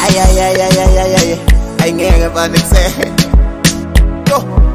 Ay ngeke banikuse yo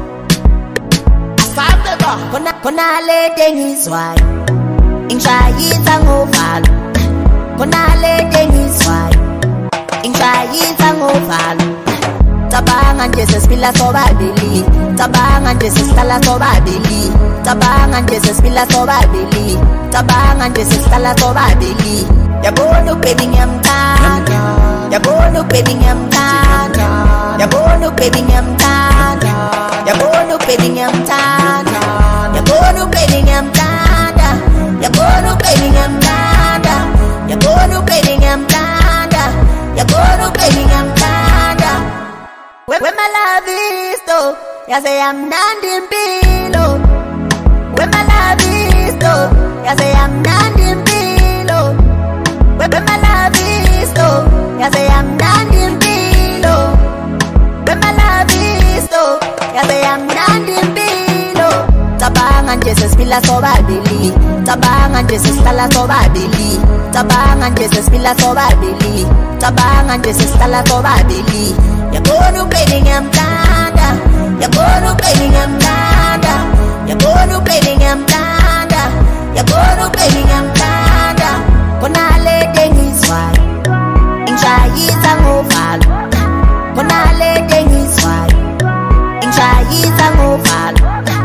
asabeba khona le dengizwayo ingishayisa ngovalo khona le dengizwayo ingishayisa ngovalo cabanga nje sesiphila sobabili cabanga nje sesihlala sobabili cabanga nje sesiphila sobabili cabanga nje sesihlala sobabili yabona baby ngiyamthanda yabona baby ngiyamthanda yabona baby ngiyamthanda yabona baby ngiyamthanda yabona baby ngiyamthanda yabona baby ngiyamthanda yabona baby ngiyamthanda yabona baby ngiyamthanda where my love is though yaze yamnandi impilo where my love is though yaze yamnandi impilo where my love is though yaze yamnandi impilo where my love is though yaze yamnandi impilo cabanga nje sesiphila sobabili cabanga nje sesihlala sobabili cabanga nje sesiphila sobabili cabanga nje sesihlala sobabili yabona baby ngiyamthanda yabona baby ngiyamthanda yabona baby ngiyamthanda yabona baby ngiyamthanda khona le dengizwayo ingishayisa ngovalo khona le dengizwayo ingishayisa ngovalo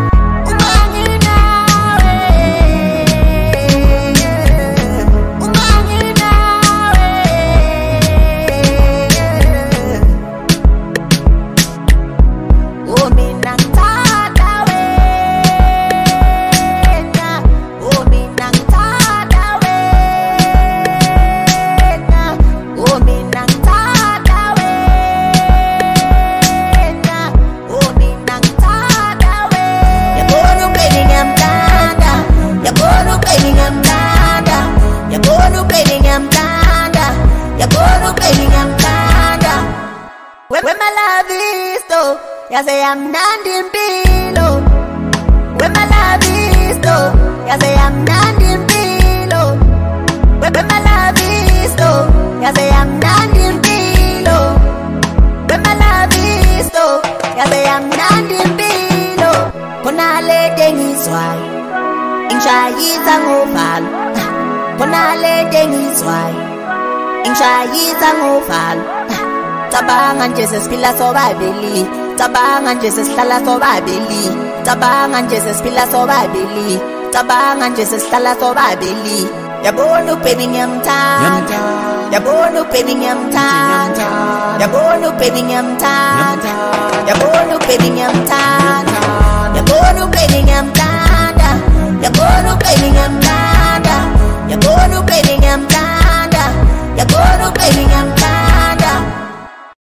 where my love is though yaze yamnandi impilo where my love is though yaze yamnandi impilo where my love is though yaze yamnandi impilo where my love is though yaze yamnandi impilo khona le dengizwayo ingishayisa ngovalo khona le dengizwayo ingishayisa ngovalo cabanga nje sesiphila sobabili cabanga nje sesihlala sobabili cabanga nje sesiphila sobabili cabanga nje sesihlala sobabili yabona baby ngiyamthanda yabona baby ngiyamthanda yabona baby ngiyamthanda yabona baby ngiyamthanda